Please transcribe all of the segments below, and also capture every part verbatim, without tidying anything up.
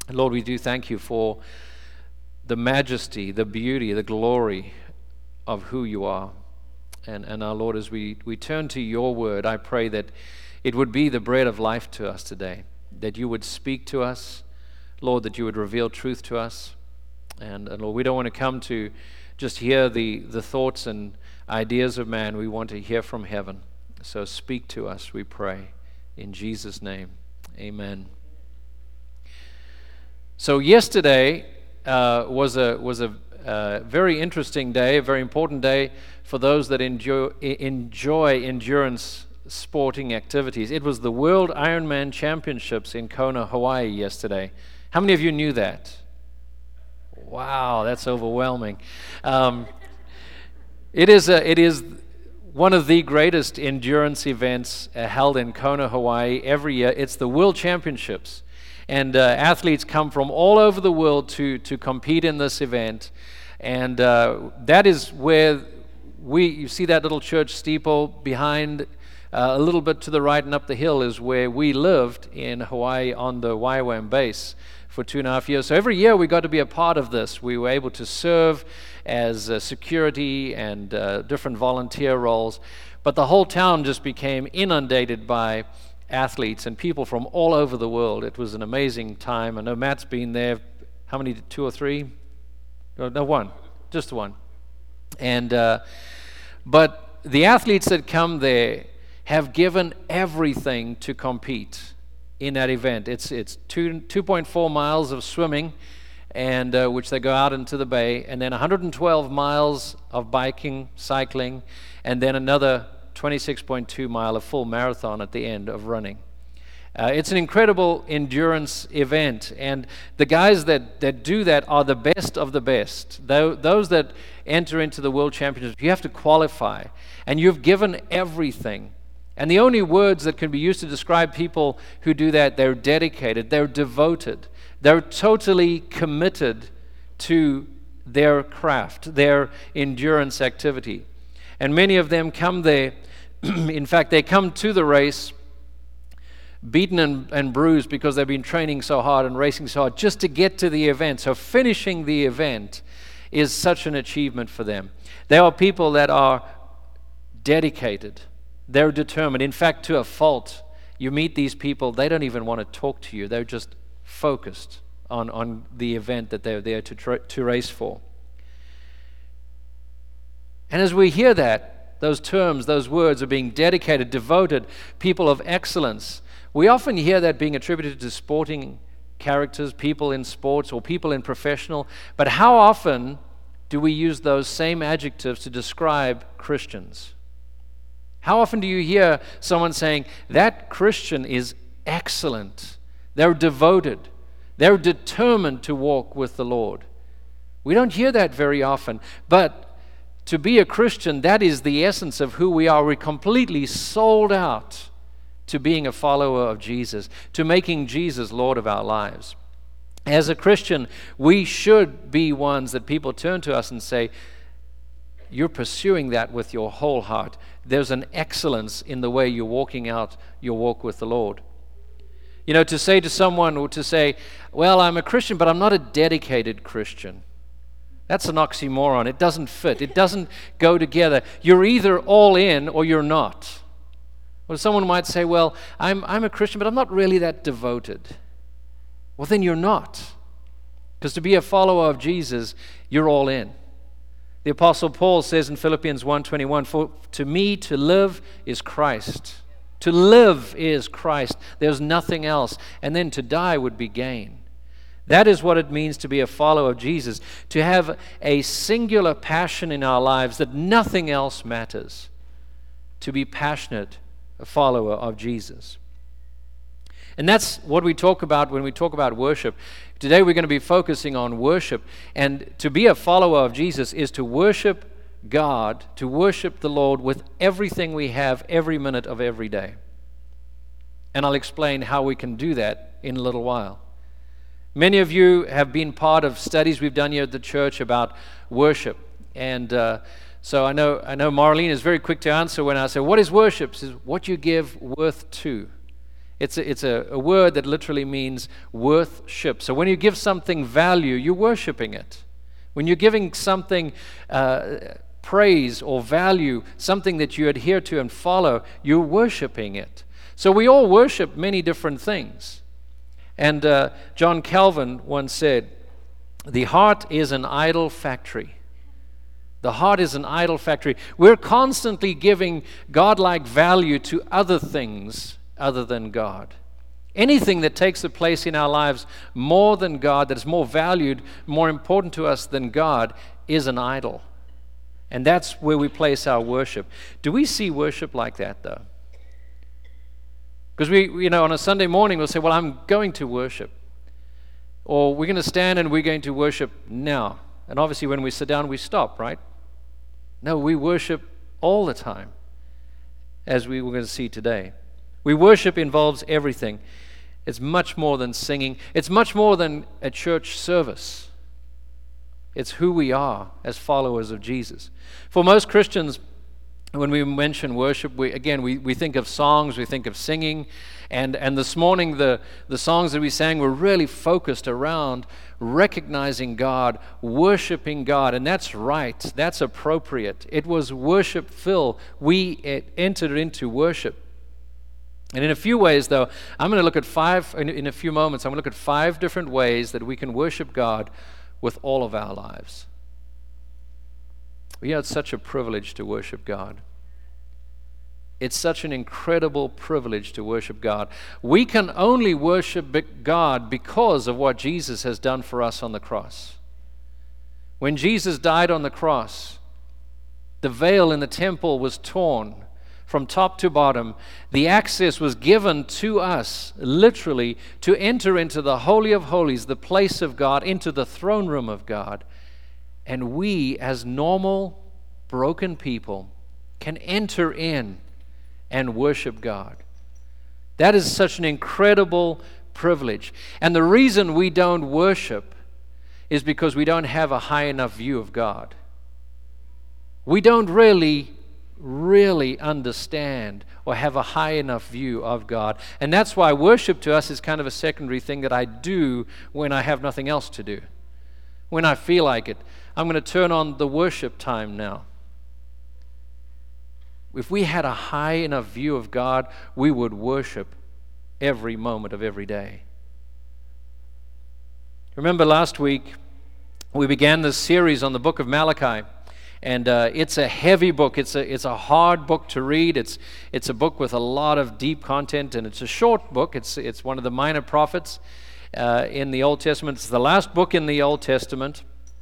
Lord, we do thank you for the majesty, the beauty, the glory of who you are. And, and our Lord, as we, we turn to your word, I pray that it would be the bread of life to us today, that you would speak to us, Lord, that you would reveal truth to us. And, and Lord, we don't want to come to just hear the, the thoughts and ideas of man. We want to hear from heaven. So speak to us, we pray. In Jesus' name, amen. So yesterday uh, was a was a uh, very interesting day, a very important day for those that enjoy, enjoy endurance sporting activities. It was the World Ironman Championships in Kona, Hawaii yesterday. How many of you knew that? Wow, that's overwhelming. Um, it is a, it is one of the greatest endurance events uh, held in Kona, Hawaii every year. It's the World Championships. And uh, athletes come from all over the world to, to compete in this event. And uh, that is where we, you see that little church steeple behind, uh, a little bit to the right and up the hill is where we lived in Hawaii on the Waiwam base for two and a half years. So every year we got to be a part of this. We were able to serve as uh, security and uh, different volunteer roles. But the whole town just became inundated by athletes and people from all over the world. It was an amazing time. I know Matt's been there. How many? Two or three? No, no one. Just one. And uh, but the athletes that come there have given everything to compete in that event. It's it's two two point four miles of swimming, and uh, which they go out into the bay, and then one hundred twelve miles of biking, cycling, and then another twenty-six point two mile, a full marathon at the end of running. Uh, it's an incredible endurance event, and the guys that, that do that are the best of the best. Tho- those that enter into the World Championships, you have to qualify, and you've given everything. And the only words that can be used to describe people who do that, they're dedicated, they're devoted, they're totally committed to their craft, their endurance activity. And many of them come there, in fact, they come to the race beaten and, and bruised because they've been training so hard and racing so hard just to get to the event. So finishing the event is such an achievement for them. There are people that are dedicated. They're determined. In fact, to a fault, you meet these people, they don't even want to talk to you. They're just focused on, on the event that they're there to, tra- to race for. And as we hear that, those terms, those words are being dedicated, devoted, people of excellence, we often hear that being attributed to sporting characters, people in sports or people in professional, but how often do we use those same adjectives to describe Christians? How often do you hear someone saying, that Christian is excellent, they're devoted, they're determined to walk with the Lord? We don't hear that very often, but to be a Christian, that is the essence of who we are. We're completely sold out to being a follower of Jesus, to making Jesus Lord of our lives. As a Christian, we should be ones that people turn to us and say, you're pursuing that with your whole heart. There's an excellence in the way you're walking out your walk with the Lord. You know, to say to someone or to say, well, I'm a Christian, but I'm not a dedicated Christian. That's an oxymoron. It doesn't fit. It doesn't go together. You're either all in or you're not. Well, someone might say, well, I'm, I'm a Christian, but I'm not really that devoted. Well, then you're not. Because to be a follower of Jesus, you're all in. The Apostle Paul says in Philippians one twenty-one, for to me to live is Christ. To live is Christ. There's nothing else. And then to die would be gain. That is what it means to be a follower of Jesus, to have a singular passion in our lives that nothing else matters, to be passionate, a follower of Jesus. And that's what we talk about when we talk about worship. Today we're going to be focusing on worship, and to be a follower of Jesus is to worship God, to worship the Lord with everything we have every minute of every day. And I'll explain how we can do that in a little while. Many of you have been part of studies we've done here at the church about worship. And uh, so I know I know Marlene is very quick to answer when I say, what is worship? She says, what you give worth to. It's a, it's a, a word that literally means worth-ship. So when you give something value, you're worshiping it. When you're giving something uh, praise or value, something that you adhere to and follow, you're worshiping it. So we all worship many different things. And uh, John Calvin once said, "The heart is an idol factory." The heart is an idol factory. We're constantly giving God-like value to other things other than God. Anything that takes a place in our lives more than God, that is more valued, more important to us than God, is an idol. And that's where we place our worship. Do we see worship like that, though? Because we, you know, on a Sunday morning, we'll say, well, I'm going to worship. Or we're going to stand and we're going to worship now. And obviously when we sit down, we stop, right? No, we worship all the time, as we were going to see today. We worship involves everything. It's much more than singing. It's much more than a church service. It's who we are as followers of Jesus. For most Christians, when we mention worship, we, again, we, we think of songs, we think of singing, and, and this morning the, the songs that we sang were really focused around recognizing God, worshiping God, and that's right, that's appropriate. It was worship-filled. We it entered into worship. And in a few ways, though, I'm going to look at five, in, in a few moments, I'm going to look at five different ways that we can worship God with all of our lives. You know, it's such a privilege to worship God. It's such an incredible privilege to worship God. We can only worship God because of what Jesus has done for us on the cross. When Jesus died on the cross, the veil in the temple was torn from top to bottom. The access was given to us, literally, to enter into the Holy of Holies, the place of God, into the throne room of God. And we, as normal, broken people, can enter in and worship God. That is such an incredible privilege. And the reason we don't worship is because we don't have a high enough view of God. We don't really, really understand or have a high enough view of God. And that's why worship to us is kind of a secondary thing that I do when I have nothing else to do. When I feel like it. I'm going to turn on the worship time now. If we had a high enough view of God, we would worship every moment of every day. Remember last week, we began this series on the book of Malachi. And uh, it's a heavy book. It's a it's a hard book to read. It's it's a book with a lot of deep content, and it's a short book. It's it's one of the minor prophets uh, in the Old Testament. It's the last book in the Old Testament,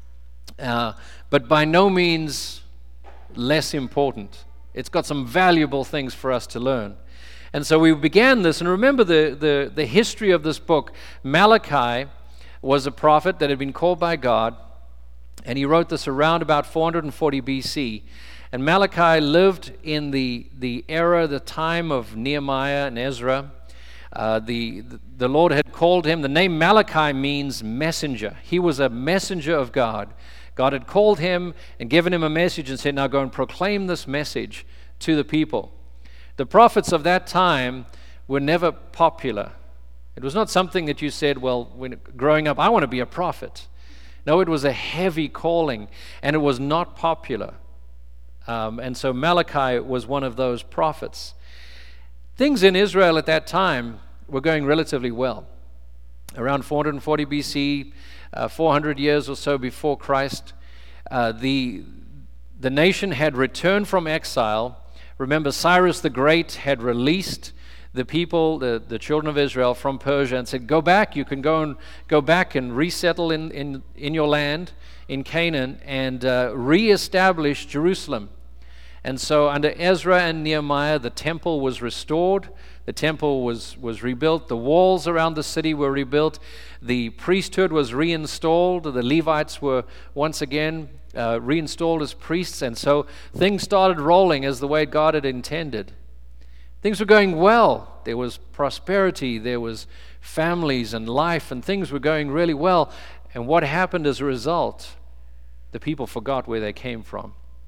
uh, but by no means less important. It's got some valuable things for us to learn. And so we began this, and remember the, the, the history of this book. Malachi was a prophet that had been called by God, and he wrote this around about four hundred forty B C. And Malachi lived in the, the era, the time of Nehemiah and Ezra. Uh, the, the Lord had called him. The name Malachi means messenger. He was a messenger of God. God had called him and given him a message and said, now go and proclaim this message to the people. The prophets of that time were never popular. It was not something that you said, well, when growing up, I want to be a prophet. No, it was a heavy calling, and it was not popular. Um, and so Malachi was one of those prophets. Things in Israel at that time were going relatively well. Around four hundred forty B C, uh, four hundred years or so before Christ, uh, the, the nation had returned from exile. Remember, Cyrus the Great had released the people, the, the children of Israel, from Persia and said, go back, you can go and go back and resettle in, in, in your land, in Canaan, and uh, reestablish Jerusalem. And so under Ezra and Nehemiah, the temple was restored. The temple was, was rebuilt. The walls around the city were rebuilt. The priesthood was reinstalled. The Levites were once again uh, reinstalled as priests. And so things started rolling as the way God had intended. Things were going well. There was prosperity. There was families and life, and things were going really well. And what happened as a result? The people forgot where they came from.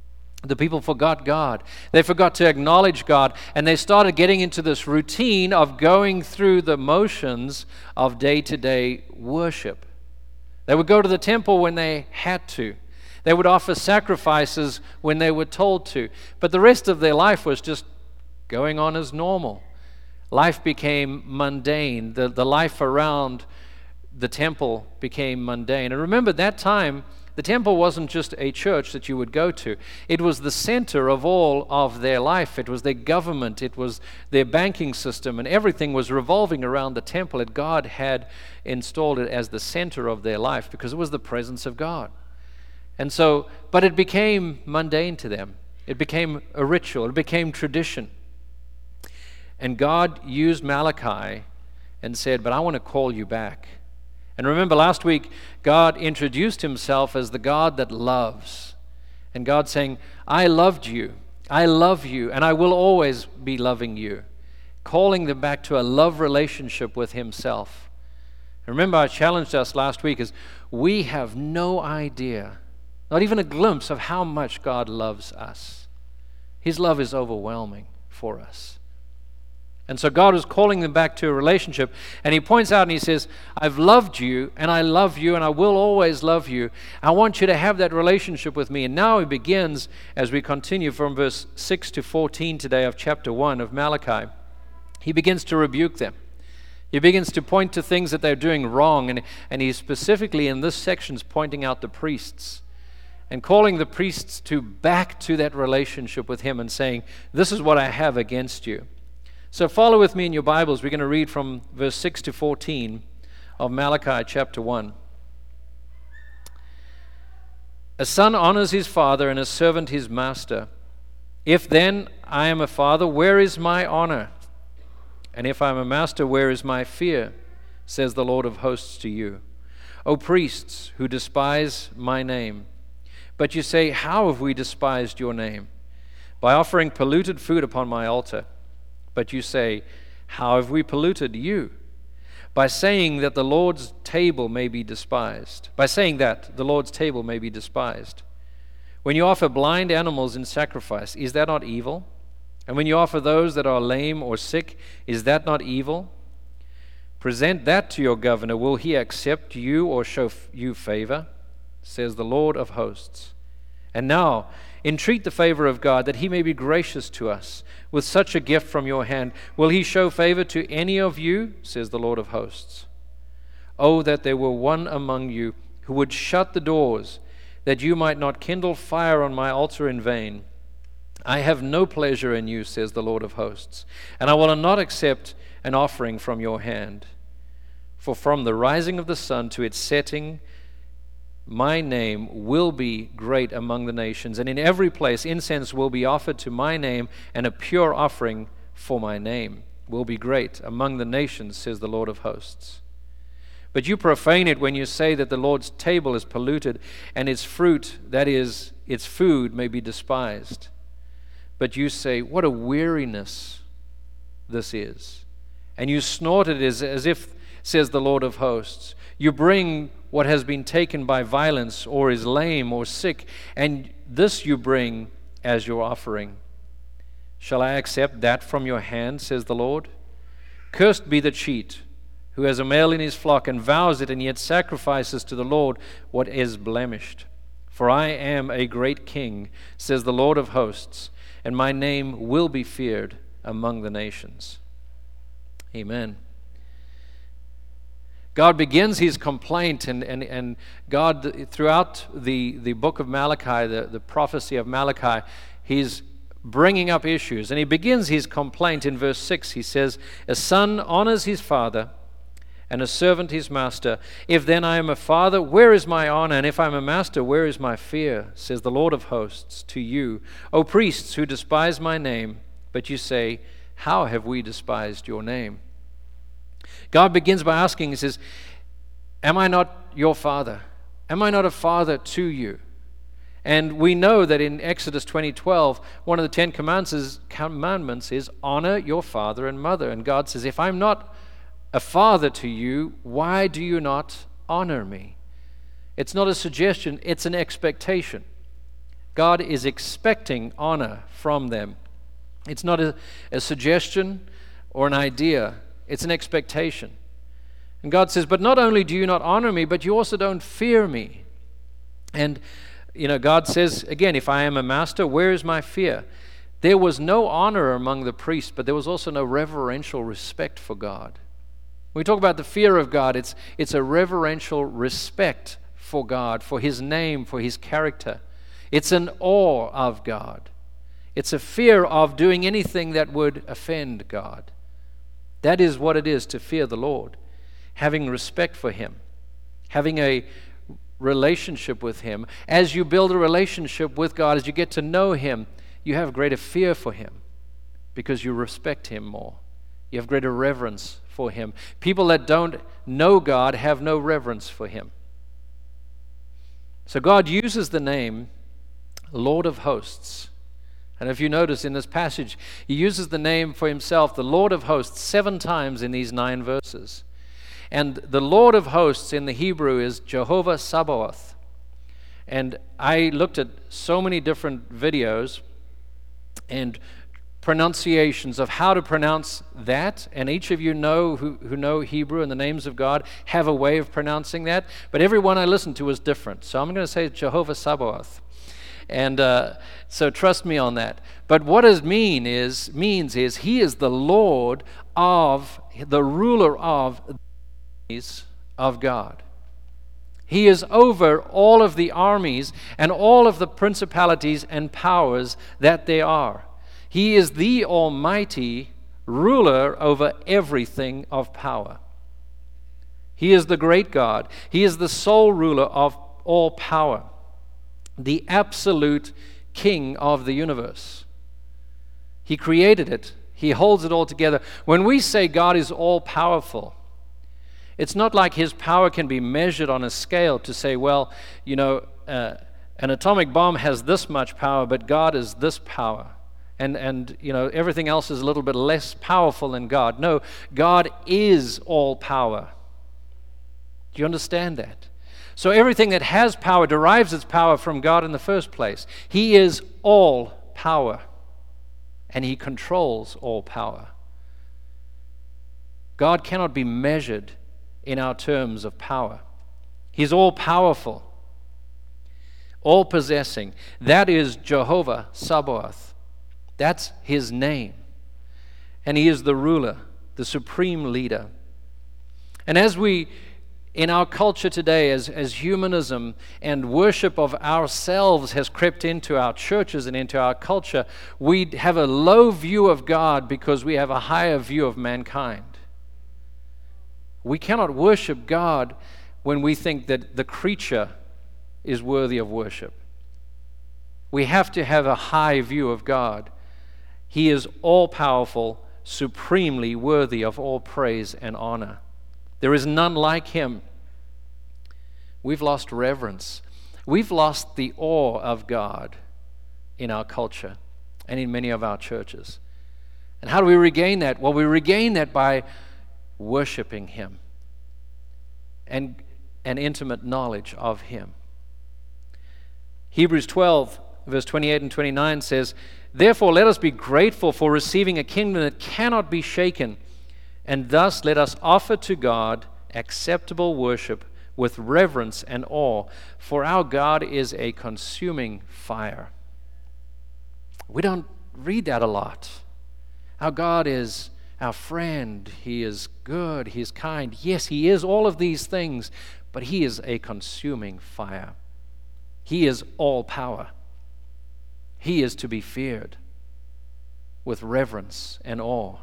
The people forgot God. They forgot to acknowledge God, and they started getting into this routine of going through the motions of day-to-day worship. They would go to the temple when they had to. They would offer sacrifices when they were told to. But the rest of their life was just going on as normal. Life became mundane. The, the life around the temple became mundane. And remember, that time, the temple wasn't just a church that you would go to. It was the center of all of their life. It was their government. It was their banking system. And everything was revolving around the temple. And God had installed it as the center of their life because it was the presence of God. And so, but it became mundane to them. It became a ritual. It became tradition. And God used Malachi and said, but I want to call you back. And remember, last week, God introduced himself as the God that loves. And God saying, I loved you, I love you, and I will always be loving you. Calling them back to a love relationship with himself. And remember, I challenged us last week is we have no idea, not even a glimpse of how much God loves us. His love is overwhelming for us. And so God was calling them back to a relationship. And he points out and he says, I've loved you and I love you and I will always love you. I want you to have that relationship with me. And now he begins, as we continue from verse six to fourteen today of chapter one of Malachi, he begins to rebuke them. He begins to point to things that they're doing wrong. And, and he's specifically in this section pointing out the priests and calling the priests to back to that relationship with him and saying, this is what I have against you. So follow with me in your Bibles. We're going to read from verse six to fourteen of Malachi chapter one. A son honors his father and a servant his master. If then I am a father, where is my honor? And if I am a master, where is my fear? Says the Lord of hosts to you. O priests who despise my name. But you say, how have we despised your name? By offering polluted food upon my altar. But you say, how have we polluted you? By saying that the Lord's table may be despised. By saying that the Lord's table may be despised. When you offer blind animals in sacrifice, is that not evil? And when you offer those that are lame or sick, is that not evil? Present that to your governor. Will he accept you or show you favor? Says the Lord of hosts. And now, entreat the favor of God, that he may be gracious to us with such a gift from your hand. Will he show favor to any of you? Says the Lord of hosts. Oh, that there were one among you who would shut the doors, that you might not kindle fire on my altar in vain. I have no pleasure in you, says the Lord of hosts, and I will not accept an offering from your hand. For from the rising of the sun to its setting, my name will be great among the nations, and in every place incense will be offered to my name, and a pure offering for my name will be great among the nations, says the Lord of hosts. But you profane it when you say that the Lord's table is polluted, and its fruit, that is, its food, may be despised. But you say, what a weariness this is. And you snort it as, as if, says the Lord of hosts. You bring what has been taken by violence or is lame or sick, and this you bring as your offering. Shall I accept that from your hand, says the Lord? Cursed be the cheat, who has a male in his flock and vows it and yet sacrifices to the Lord what is blemished. For I am a great king, says the Lord of hosts, and my name will be feared among the nations. Amen. God begins his complaint, and, and, and God, throughout the, the book of Malachi, the, the prophecy of Malachi, he's bringing up issues. And he begins his complaint in verse six. He says, a son honors his father, and a servant his master. If then I am a father, where is my honor? And if I am a master, where is my fear? Says the Lord of hosts to you, O priests who despise my name. But you say, how have we despised your name? God begins by asking, he says, am I not your father? Am I not a father to you? And we know that in Exodus twenty twelve, one of the Ten Commandments is, commandments is honor your father and mother. And God says, if I'm not a father to you, why do you not honor me? It's not a suggestion, it's an expectation. God is expecting honor from them. It's not a, a suggestion or an idea. It's an expectation. And God says, but not only do you not honor me, but you also don't fear me. And, you know, God says, again, if I am a master, where is my fear? There was no honor among the priests, but there was also no reverential respect for God. When we talk about the fear of God, it's, it's a reverential respect for God, for His name, for His character. It's an awe of God. It's a fear of doing anything that would offend God. That is what it is to fear the Lord. Having respect for Him. Having a relationship with Him. As you build a relationship with God, as you get to know Him, you have greater fear for Him because you respect Him more. You have greater reverence for Him. People that don't know God have no reverence for Him. So God uses the name Lord of Hosts. And if you notice in this passage, He uses the name for Himself, the Lord of Hosts, seven times in these nine verses. And the Lord of Hosts in the Hebrew is Jehovah Sabaoth. And I looked at so many different videos and pronunciations of how to pronounce that, and each of you know who, who know Hebrew and the names of God have a way of pronouncing that, but every one I listened to was different. So I'm going to say Jehovah Sabaoth. And uh, so trust me on that. But what it mean is, means is He is the Lord of, the ruler of the armies of God. He is over all of the armies and all of the principalities and powers that there are. He is the almighty ruler over everything of power. He is the great God. He is the sole ruler of all power. The absolute king of the universe. He created it. He holds it all together. When we say God is all powerful, it's not like His power can be measured on a scale to say, well, you know, uh, an atomic bomb has this much power, but God is this power. And, and, you know, everything else is a little bit less powerful than God. No, God is all power. Do you understand that? So everything that has power derives its power from God in the first place. He is all power, and He controls all power. God cannot be measured in our terms of power. He's all powerful, all possessing. That is Jehovah Sabaoth. That's His name. And He is the ruler, the supreme leader. And as we, in our culture today, as, as humanism and worship of ourselves has crept into our churches and into our culture, we have a low view of God because we have a higher view of mankind. We cannot worship God when we think that the creature is worthy of worship. We have to have a high view of God. He is all-powerful, supremely worthy of all praise and honor. There is none like Him. We've lost reverence. We've lost the awe of God in our culture and in many of our churches. And how do we regain that? Well, we regain that by worshiping Him and an intimate knowledge of Him. Hebrews twelve, verse twenty-eight and twenty-nine says, "Therefore let us be grateful for receiving a kingdom that cannot be shaken, and thus let us offer to God acceptable worship with reverence and awe, for our God is a consuming fire." We don't read that a lot. Our God is our friend. He is good. He is kind. Yes, He is all of these things, but He is a consuming fire. He is all power. He is to be feared with reverence and awe.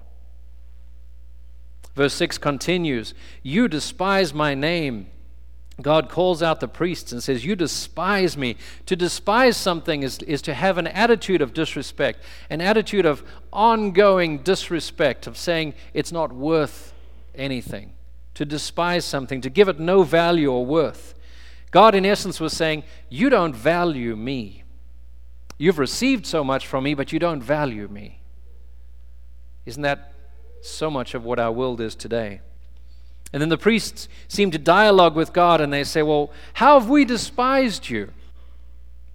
Verse six continues, "You despise my name." God calls out the priests and says, "You despise me." To despise something is, is to have an attitude of disrespect, an attitude of ongoing disrespect, of saying it's not worth anything. To despise something, to give it no value or worth. God, in essence, was saying, you don't value me. You've received so much from me, but you don't value me. Isn't that so much of what our world is today? And then the priests seem to dialogue with God, and they say, well, how have we despised you?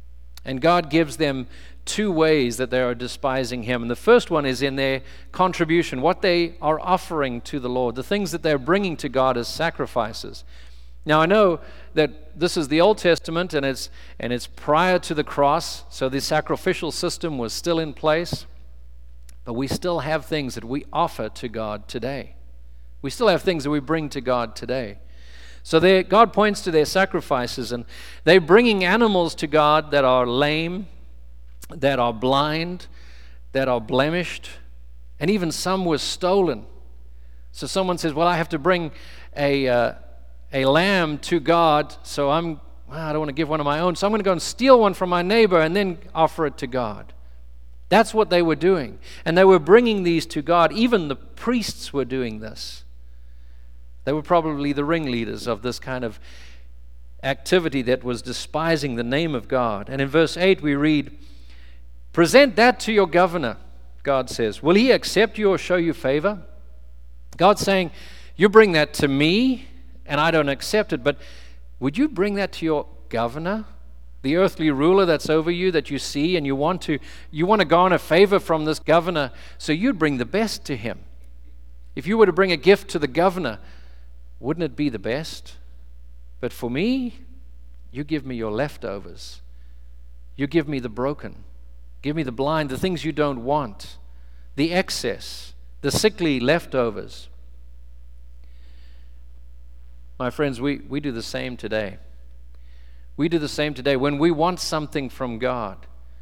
And God gives them two ways that they are despising Him. And the first one is in their contribution, what they are offering to the Lord, the things that they're bringing to God as sacrifices. Now, I know that this is the Old Testament, and it's and it's prior to the cross, so the sacrificial system was still in place, but we still have things that we offer to God today. We still have things that we bring to God today. So they, God points to their sacrifices, and they're bringing animals to God that are lame, that are blind, that are blemished, and even some were stolen. So someone says, well, I have to bring a... Uh, a lamb to God, so I'm, well, I don't want to give one of my own, so I'm going to go and steal one from my neighbor and then offer it to God. That's what they were doing. And they were bringing these to God. Even the priests were doing this. They were probably the ringleaders of this kind of activity that was despising the name of God. And in verse eight we read, present that to your governor, God says. Will he accept you or show you favor? God's saying, you bring that to me, and I don't accept it, but would you bring that to your governor, the earthly ruler that's over you that you see, and you want to you want to garner favor from this governor, so you'd bring the best to him. If you were to bring a gift to the governor, wouldn't it be the best? But for me, you give me your leftovers. You give me the broken. Give me the blind, the things you don't want, the excess, the sickly leftovers. My friends, we, we do the same today. We do the same today. When we want something from God,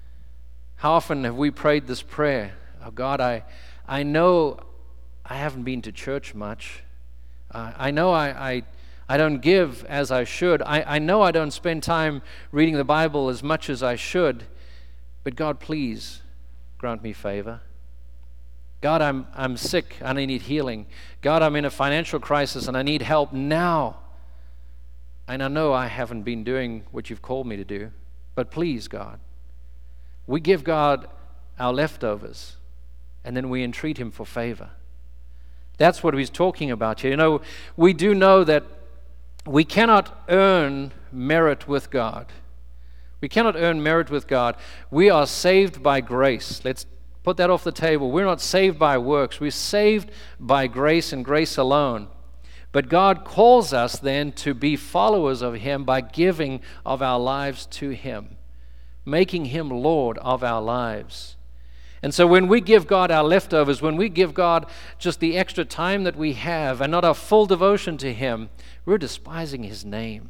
how often have we prayed this prayer? Oh God, I, I know I haven't been to church much. Uh, I know I, I, I don't give as I should. I, I know I don't spend time reading the Bible as much as I should. But God, please grant me favor. God, I'm I'm sick and I need healing. God, I'm in a financial crisis and I need help now. And I know I haven't been doing what you've called me to do, but please, God. We give God our leftovers, and then we entreat Him for favor. That's what He's talking about here. You know, we do know that we cannot earn merit with God. We cannot earn merit with God. We are saved by grace. Let's put that off the table. We're not saved by works. We're saved by grace and grace alone. But God calls us then to be followers of Him by giving of our lives to Him, making Him Lord of our lives. And so when we give God our leftovers, when we give God just the extra time that we have and not our full devotion to Him, we're despising His name.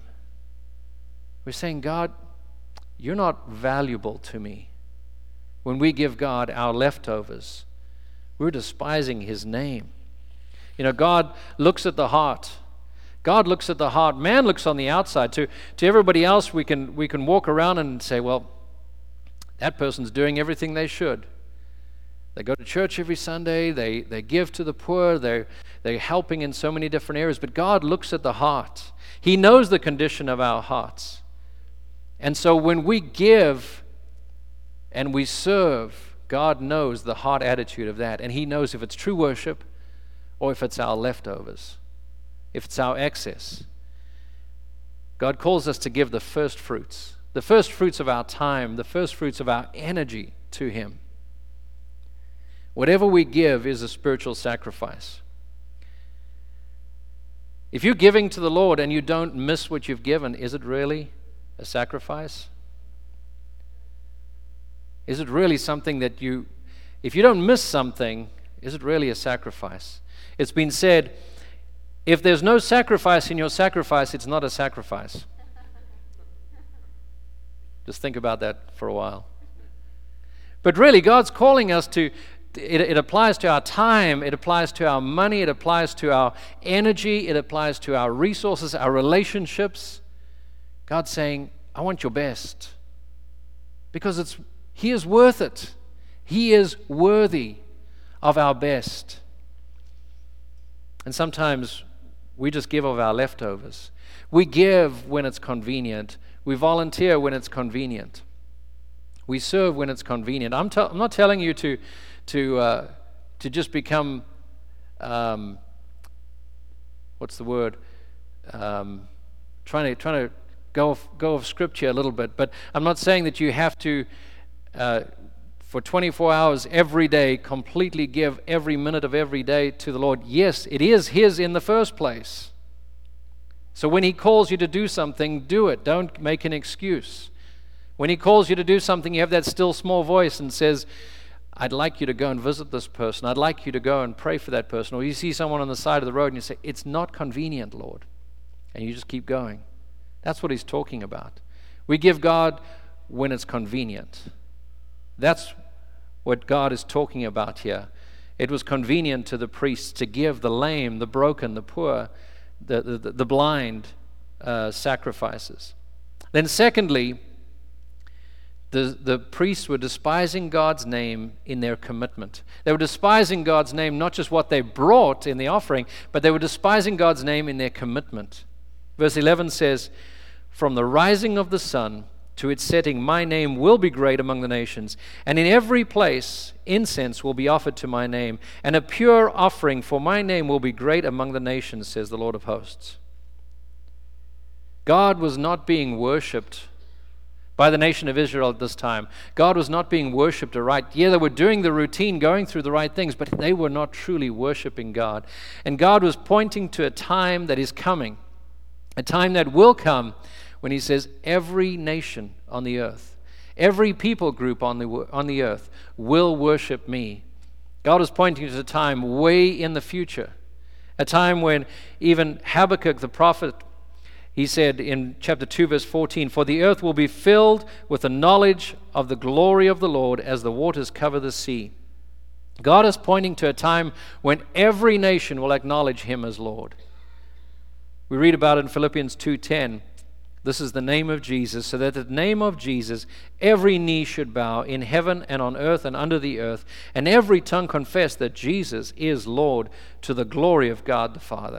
We're saying, God, you're not valuable to me. When we give God our leftovers, we're despising His name. You know, God looks at the heart. God looks at the heart. Man looks on the outside. To, to everybody else, we can, we can walk around and say, well, that person's doing everything they should. They go to church every Sunday. They, they give to the poor. They're, they're helping in so many different areas. But God looks at the heart. He knows the condition of our hearts. And so when we give and we serve, God knows the heart attitude of that. And He knows if it's true worship or if it's our leftovers, if it's our excess. God calls us to give the first fruits, the first fruits of our time, the first fruits of our energy to Him. Whatever we give is a spiritual sacrifice. If you're giving to the Lord and you don't miss what you've given, is it really a sacrifice? Is it really something that you, if you don't miss something, is it really a sacrifice? It's been said, if there's no sacrifice in your sacrifice, it's not a sacrifice. Just think about that for a while. But really, God's calling us to, it, it applies to our time, it applies to our money, it applies to our energy, it applies to our resources, our relationships. God's saying, I want your best. Because it's He is worth it. He is worthy of our best. And sometimes we just give of our leftovers. We give when it's convenient. We volunteer when it's convenient. We serve when it's convenient. I'm, t- I'm not telling you to to uh, to just become um, what's the word? Um, trying to trying to go of, go of Scripture a little bit. But I'm not saying that you have to, uh, for twenty-four hours every day, completely give every minute of every day to the Lord. Yes, it is His in the first place. So when He calls you to do something, do it. Don't make an excuse. When He calls you to do something, you have that still small voice and says, I'd like you to go and visit this person. I'd like you to go and pray for that person. Or you see someone on the side of the road and you say, it's not convenient, Lord. And you just keep going. That's what He's talking about. We give God when it's convenient. That's what God is talking about here. It was convenient to the priests to give the lame, the broken, the poor, the, the, the blind uh, sacrifices. Then secondly, The, the priests were despising God's name in their commitment. They were despising God's name, not just what they brought in the offering, but they were despising God's name in their commitment. Verse eleven says, from the rising of the sun to its setting, my name will be great among the nations, and in every place incense will be offered to my name, and a pure offering for my name will be great among the nations, says the Lord of hosts. God was not being worshipped by the nation of Israel at this time. God was not being worshipped aright. Yeah, they were doing the routine, going through the right things, but they were not truly worshiping God. And God was pointing to a time that is coming, a time that will come when He says every nation on the earth, every people group on the, on the earth will worship me. God is pointing to a time way in the future, a time when even Habakkuk the prophet, he said in chapter two, verse fourteen, for the earth will be filled with the knowledge of the glory of the Lord as the waters cover the sea. God is pointing to a time when every nation will acknowledge Him as Lord. We read about it in Philippians two ten. This is the name of Jesus, so that at the name of Jesus every knee should bow in heaven and on earth and under the earth, and every tongue confess that Jesus is Lord, to the glory of God the Father.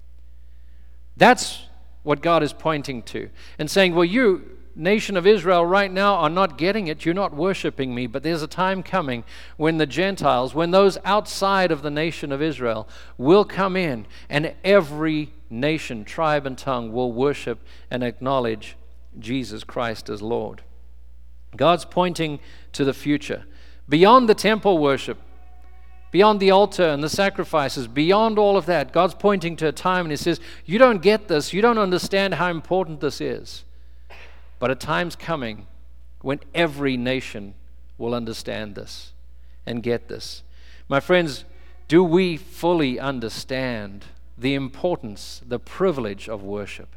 That's what God is pointing to and saying, well, you, nation of Israel, right now are not getting it. You're not worshiping me, but there's a time coming when the Gentiles, when those outside of the nation of Israel will come in, and every nation, tribe, and tongue will worship and acknowledge Jesus Christ as Lord. God's pointing to the future. Beyond the temple worship, beyond the altar and the sacrifices, beyond all of that, God's pointing to a time, and He says, you don't get this, you don't understand how important this is. But a time's coming when every nation will understand this and get this. My friends, do we fully understand the importance, the privilege of worship?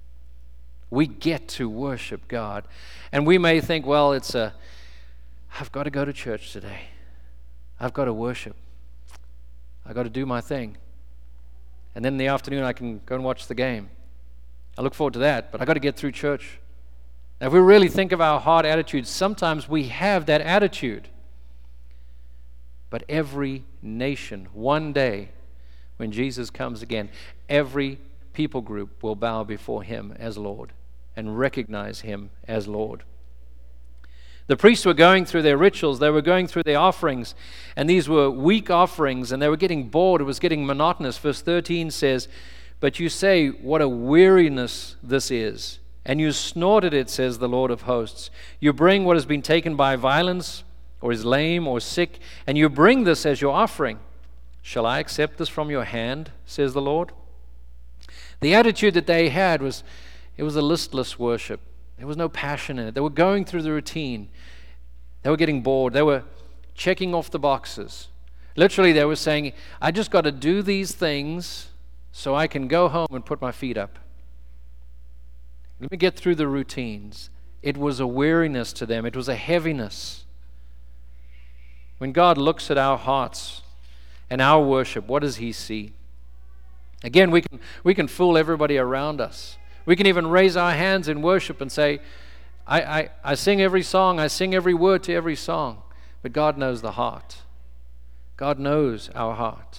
We get to worship God. And we may think, well, it's a, I've got to go to church today. I've got to worship. I've got to do my thing. And then in the afternoon I can go and watch the game. I look forward to that, but I've got to get through church. Now, if we really think of our heart attitudes, sometimes we have that attitude. But every nation, one day, when Jesus comes again, every people group will bow before Him as Lord and recognize Him as Lord. The priests were going through their rituals, they were going through their offerings, and these were weak offerings, and they were getting bored, it was getting monotonous. Verse thirteen says, but you say, what a weariness this is, and you snorted it, says the Lord of hosts. You bring what has been taken by violence, or is lame, or sick, and you bring this as your offering. Shall I accept this from your hand, says the Lord? The attitude that they had was, it was a listless worship. There was no passion in it. They were going through the routine. They were getting bored. They were checking off the boxes. Literally, they were saying, I just got to do these things so I can go home and put my feet up. Let me get through the routines. It was a weariness to them. It was a heaviness. When God looks at our hearts and our worship, what does He see? Again, we can, we can fool everybody around us. We can even raise our hands in worship and say, I, I, I sing every song, I sing every word to every song. But God knows the heart. God knows our heart.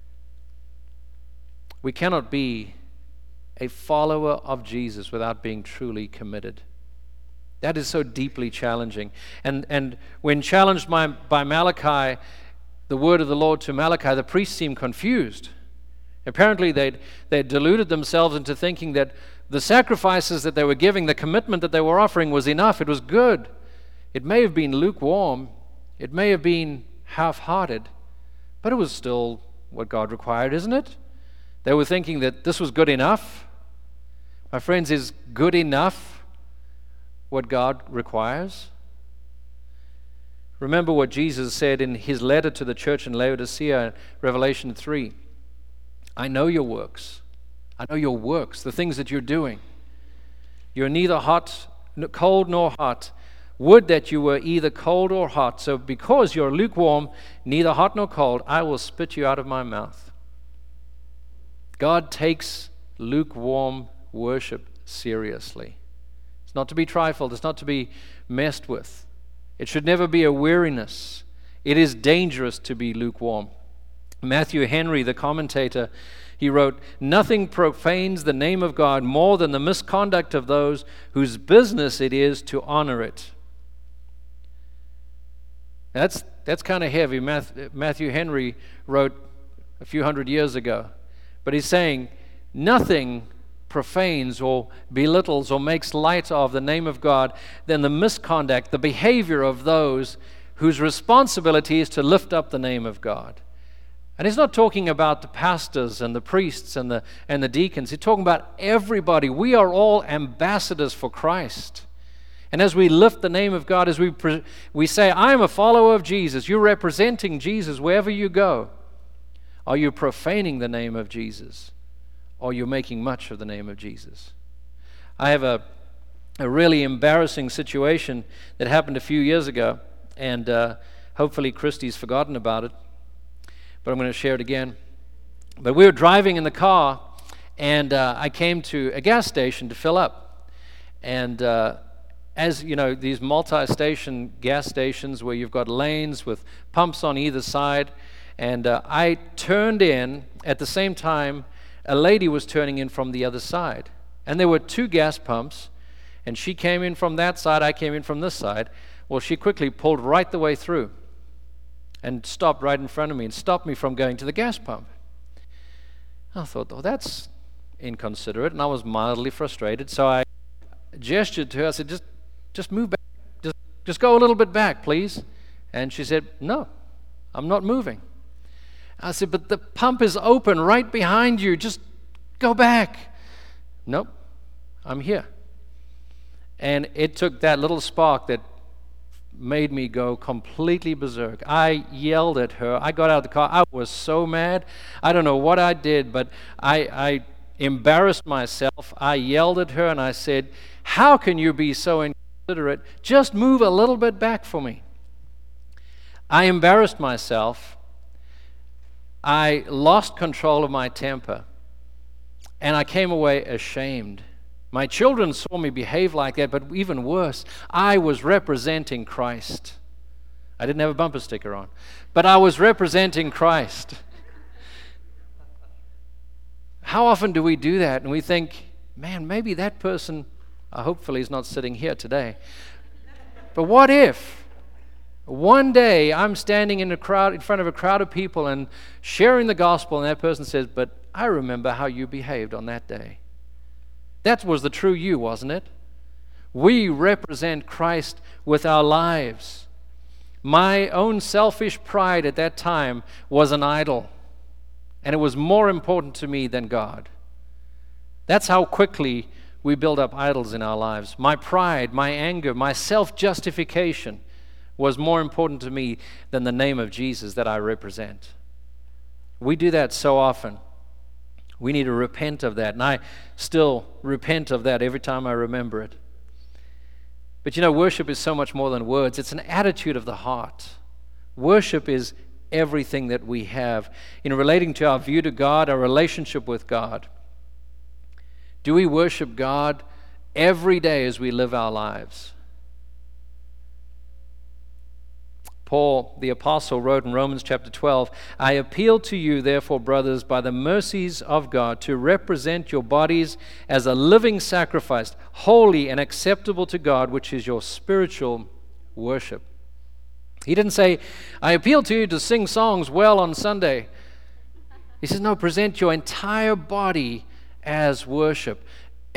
We cannot be a follower of Jesus without being truly committed. That is so deeply challenging. And, and when challenged by, by Malachi, the word of the Lord to Malachi, the priests seemed confused. Apparently they'd, they'd deluded themselves into thinking that the sacrifices that they were giving, the commitment that they were offering was enough. It was good. It may have been lukewarm. It may have been half-hearted, but it was still what God required, isn't it? They were thinking that this was good enough. My friends, is good enough what God requires? Remember what Jesus said in his letter to the church in Laodicea, Revelation three. I know your works. I know your works, the things that you're doing. You're neither hot, cold nor hot. Would that you were either cold or hot. So because you're lukewarm, neither hot nor cold, I will spit you out of my mouth. God takes lukewarm worship seriously. It's not to be trifled. It's not to be messed with. It should never be a weariness. It is dangerous to be lukewarm. Matthew Henry, the commentator, he wrote, "Nothing profanes the name of God more than the misconduct of those whose business it is to honor it." That's, that's kind of heavy. Matthew Henry wrote a few hundred years ago. But he's saying, nothing profanes or belittles or makes light of the name of God than the misconduct, the behavior of those whose responsibility is to lift up the name of God. And he's not talking about the pastors and the priests and the and the deacons. He's talking about everybody. We are all ambassadors for Christ. And as we lift the name of God, as we pre- we say, I'm a follower of Jesus, you're representing Jesus wherever you go. Are you profaning the name of Jesus? Or you're making much of the name of Jesus? I have a, a really embarrassing situation that happened a few years ago, and uh, hopefully Christy's forgotten about it, but I'm going to share it again. But we were driving in the car, and uh, I came to a gas station to fill up. And uh, as you know, these multi-station gas stations where you've got lanes with pumps on either side, and uh, I turned in at the same time a lady was turning in from the other side. And there were two gas pumps, and she came in from that side, I came in from this side. Well, she quickly pulled right the way through and stopped right in front of me and stopped me from going to the gas pump. I thought, oh, that's inconsiderate, and I was mildly frustrated, so I gestured to her. I said, just, just move back. Just, just go a little bit back, please. And she said, no, I'm not moving. I said, but the pump is open right behind you. Just go back. Nope, I'm here. And it took that little spark that made me go completely berserk. I yelled at her. I got out of the car. I was so mad. I don't know what I did, but I, I embarrassed myself. I yelled at her and I said, how can you be so inconsiderate? Just move a little bit back for me. I embarrassed myself. I lost control of my temper, and I came away ashamed. My children saw me behave like that, but even worse, I was representing Christ. I didn't have a bumper sticker on, but I was representing Christ. How often do we do that? And we think, man, maybe that person, uh, hopefully is not sitting here today. But what if one day I'm standing in a crowd, in front of a crowd of people and sharing the gospel, and that person says, but I remember how you behaved on that day. That was the true you, wasn't it? We represent Christ with our lives. My own selfish pride at that time was an idol, and it was more important to me than God. That's how quickly we build up idols in our lives. My pride, my anger, my self-justification was more important to me than the name of Jesus that I represent. We do that so often. We need to repent of that, and I still repent of that every time I remember it. But you know, worship is so much more than words. It's an attitude of the heart. Worship is everything that we have in relating to our view to God, our relationship with God. Do we worship God every day as we live our lives? Paul, the apostle, wrote in Romans chapter twelve, I appeal to you, therefore, brothers, by the mercies of God, to represent your bodies as a living sacrifice, holy and acceptable to God, which is your spiritual worship. He didn't say, I appeal to you to sing songs well on Sunday. He says, no, present your entire body as worship.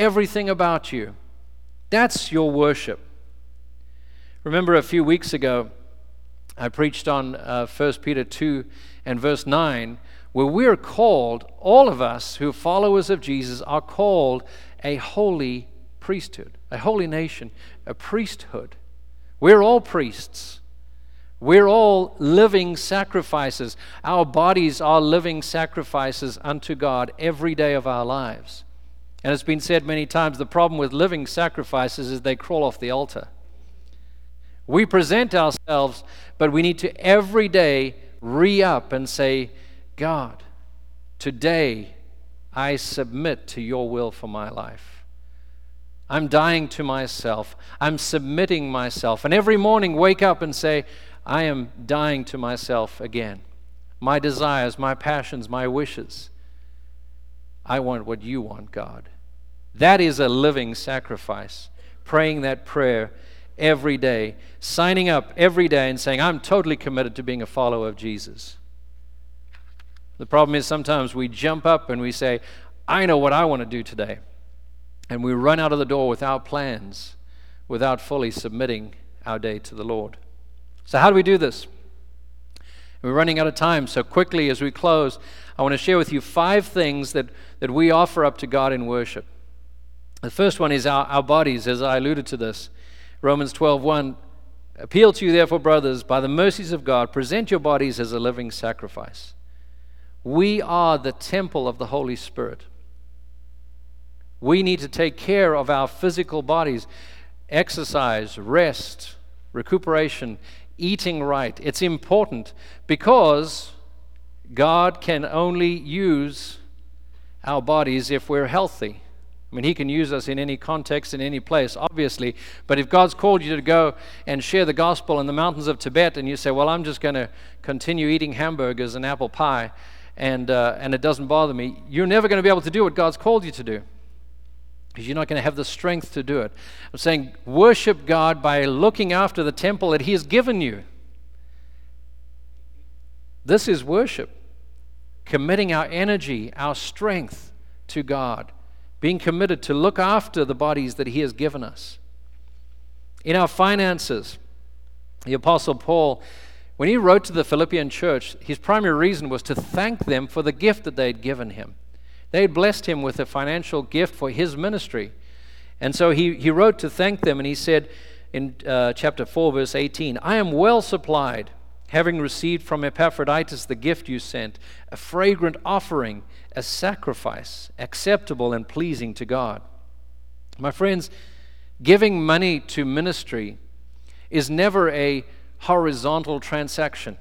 everything about you. That's your worship. Remember a few weeks ago, I preached on uh, First Peter two and verse nine, where we're called, all of us who are followers of Jesus are called a holy priesthood, a holy nation, a priesthood. We're all priests. We're all living sacrifices. Our bodies are living sacrifices unto God every day of our lives. And it's been said many times, the problem with living sacrifices is they crawl off the altar. We present ourselves, but we need to every day re-up and say, God, today I submit to your will for my life. I'm dying to myself. I'm submitting myself. And every morning wake up and say, I am dying to myself again. My desires, my passions, my wishes. I want what you want, God. That is a living sacrifice. Praying that prayer every day. Signing up every day and saying, I'm totally committed to being a follower of Jesus. The problem is sometimes we jump up and we say, I know what I want to do today. And we run out of the door without plans, without fully submitting our day to the Lord. So how do we do this? We're running out of time, so quickly as we close, I want to share with you five things that, that we offer up to God in worship. The first one is our, our bodies, as I alluded to this. Romans twelve one, appeal to you therefore, brothers, by the mercies of God, present your bodies as a living sacrifice. We are the temple of the Holy Spirit. We need to take care of our physical bodies. Exercise, rest, recuperation, eating right. It's important because God can only use our bodies if we're healthy. I mean, He can use us in any context, in any place, obviously. But if God's called you to go and share the gospel in the mountains of Tibet, and you say, well, I'm just going to continue eating hamburgers and apple pie, and, uh, and it doesn't bother me, you're never going to be able to do what God's called you to do, because you're not going to have the strength to do it. I'm saying worship God by looking after the temple that He has given you. This is worship. Committing our energy, our strength to God. Being committed to look after the bodies that He has given us. In our finances, the Apostle Paul, when he wrote to the Philippian church, his primary reason was to thank them for the gift that they had given him. They had blessed him with a financial gift for his ministry. And so he, he wrote to thank them, and he said in uh, chapter four, verse eighteen, I am well supplied, having received from Epaphroditus the gift you sent, a fragrant offering, a sacrifice, acceptable and pleasing to God. My friends, giving money to ministry is never a horizontal transaction.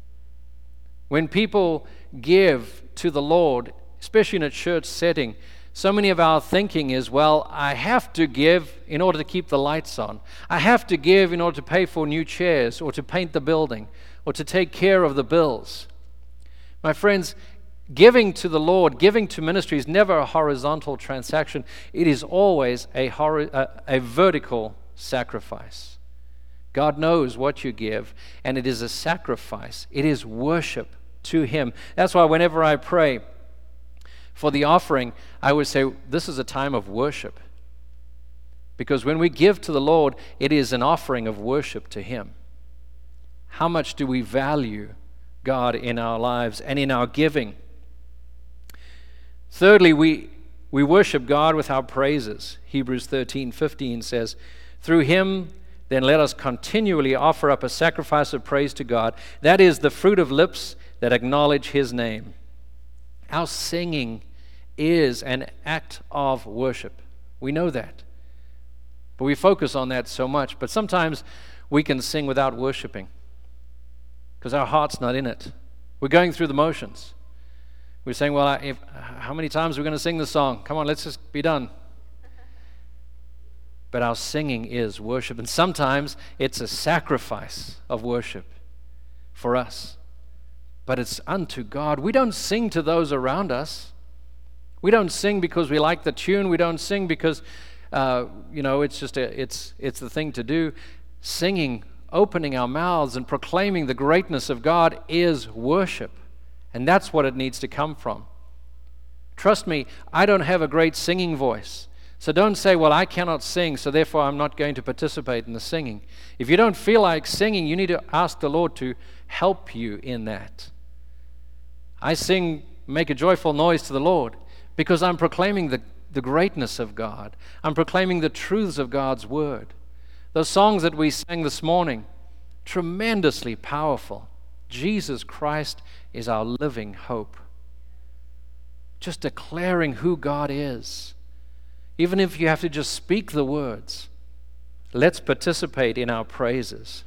When people give to the Lord, especially in a church setting, so many of our thinking is, well, I have to give in order to keep the lights on. I have to give in order to pay for new chairs or to paint the building or to take care of the bills. My friends, giving to the Lord, giving to ministry is never a horizontal transaction. It is always a, hori- a, a vertical sacrifice. God knows what you give, and it is a sacrifice. It is worship to Him. That's why whenever I pray for the offering, I would say this is a time of worship. Because when we give to the Lord, it is an offering of worship to Him. How much do we value God in our lives and in our giving? Thirdly, we, we worship God with our praises. Hebrews thirteen fifteen says, through Him, then let us continually offer up a sacrifice of praise to God. That is the fruit of lips that acknowledge His name. Our singing is an act of worship. We know that. But we focus on that so much. But sometimes we can sing without worshiping because our heart's not in it. We're going through the motions. We're saying, well, if, how many times are we going to sing this song? Come on, let's just be done. But our singing is worship. And sometimes it's a sacrifice of worship for us. But it's unto God. We don't sing to those around us. We don't sing because we like the tune. We don't sing because, uh, you know, it's just a, it's it's the thing to do. Singing, opening our mouths and proclaiming the greatness of God is worship. And that's what it needs to come from. Trust me, I don't have a great singing voice. So don't say, well, I cannot sing, so therefore I'm not going to participate in the singing. If you don't feel like singing, you need to ask the Lord to help you in that. I sing, make a joyful noise to the Lord, because I'm proclaiming the, the greatness of God. I'm proclaiming the truths of God's word. Those songs that we sang this morning, tremendously powerful. Jesus Christ is our living hope. Just declaring who God is. Even if you have to just speak the words, let's participate in our praises.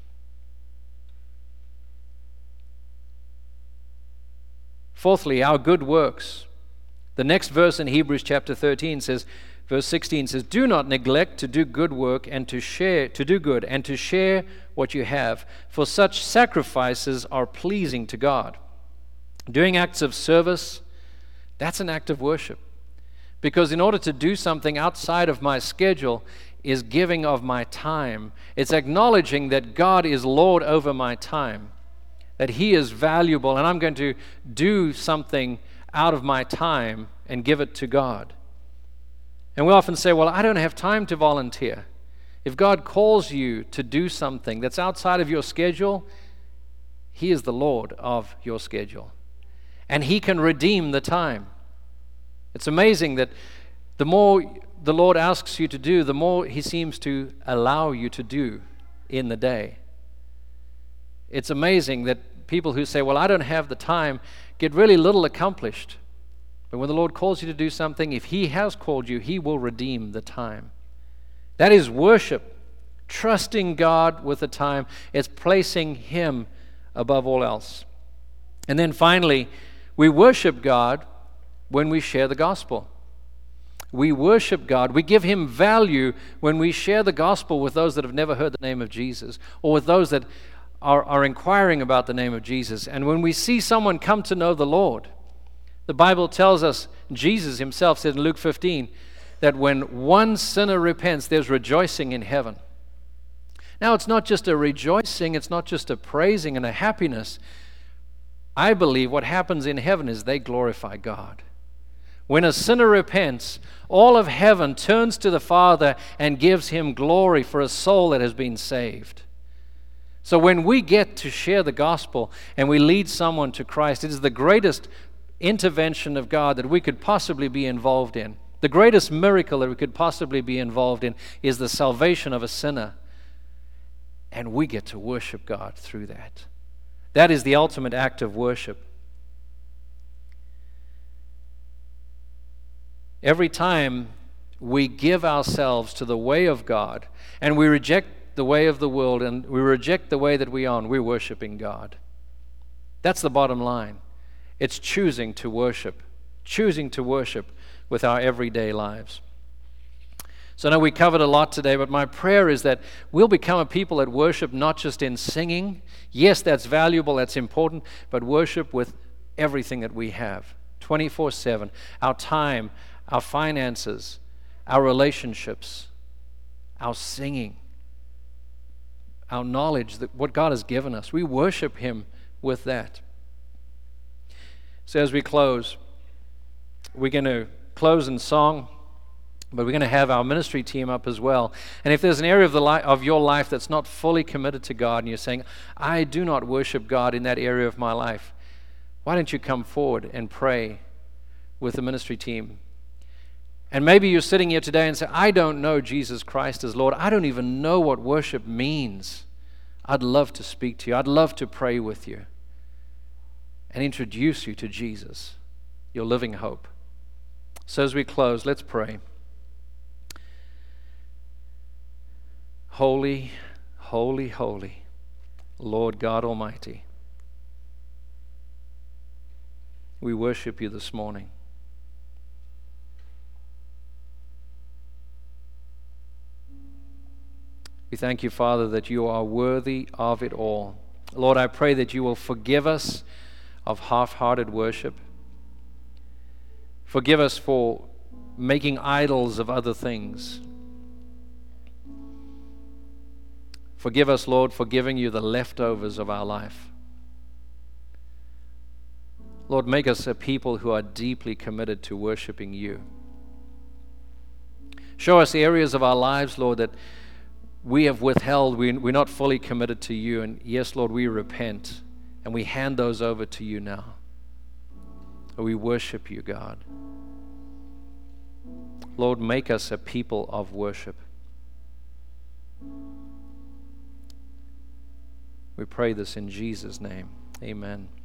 Fourthly, our good works. The next verse in Hebrews chapter thirteen says, verse sixteen says, do not neglect to do good work and to share, to do good and to share what you have, for such sacrifices are pleasing to God. Doing acts of service, that's an act of worship. Because in order to do something outside of my schedule is giving of my time. It's acknowledging that God is Lord over my time, that He is valuable, and I'm going to do something out of my time and give it to God. And we often say, well, I don't have time to volunteer. If God calls you to do something that's outside of your schedule, He is the Lord of your schedule, and He can redeem the time. It's amazing that the more the Lord asks you to do, the more He seems to allow you to do in the day. It's amazing that people who say, well, I don't have the time, get really little accomplished. But when the Lord calls you to do something, if He has called you, He will redeem the time. That is worship, trusting God with the time. It's placing Him above all else. And then finally, we worship God when we share the gospel. We worship God. We give Him value when we share the gospel with those that have never heard the name of Jesus, or with those that are, are inquiring about the name of Jesus. And when we see someone come to know the Lord, the Bible tells us, Jesus Himself said in Luke fifteen, that when one sinner repents, there's rejoicing in heaven. Now, it's not just a rejoicing, it's not just a praising and a happiness. I believe what happens in heaven is they glorify God. When a sinner repents, all of heaven turns to the Father and gives Him glory for a soul that has been saved. So when we get to share the gospel and we lead someone to Christ, it is the greatest intervention of God that we could possibly be involved in. The greatest miracle that we could possibly be involved in is the salvation of a sinner. And we get to worship God through that. That is the ultimate act of worship. Every time we give ourselves to the way of God and we reject the way of the world and we reject the way that we are, we're worshiping God. That's the bottom line. It's choosing to worship, choosing to worship with our everyday lives. So I know we covered a lot today, but my prayer is that we'll become a people that worship not just in singing. Yes, that's valuable, that's important, but worship with everything that we have, twenty-four seven, our time, our finances, our relationships, our singing, our knowledge, that what God has given us. We worship Him with that. So as we close, we're going to close in song, but we're going to have our ministry team up as well. And if there's an area of the li- of your life that's not fully committed to God, and you're saying, I do not worship God in that area of my life, why don't you come forward and pray with the ministry team? And maybe you're sitting here today and say, I don't know Jesus Christ as Lord. I don't even know what worship means. I'd love to speak to you. I'd love to pray with you and introduce you to Jesus, your living hope. So as we close, let's pray. Holy, holy, holy, Lord God Almighty, we worship you this morning. We thank you, Father, that you are worthy of it all. Lord, I pray that you will forgive us of half-hearted worship. Forgive us for making idols of other things. Forgive us, Lord, for giving you the leftovers of our life. Lord, make us a people who are deeply committed to worshiping you. Show us areas of our lives, Lord, that we have withheld. We, we're not fully committed to you. And yes, Lord, we repent and we hand those over to you now. We worship you, God. Lord, make us a people of worship. We pray this in Jesus' name. Amen.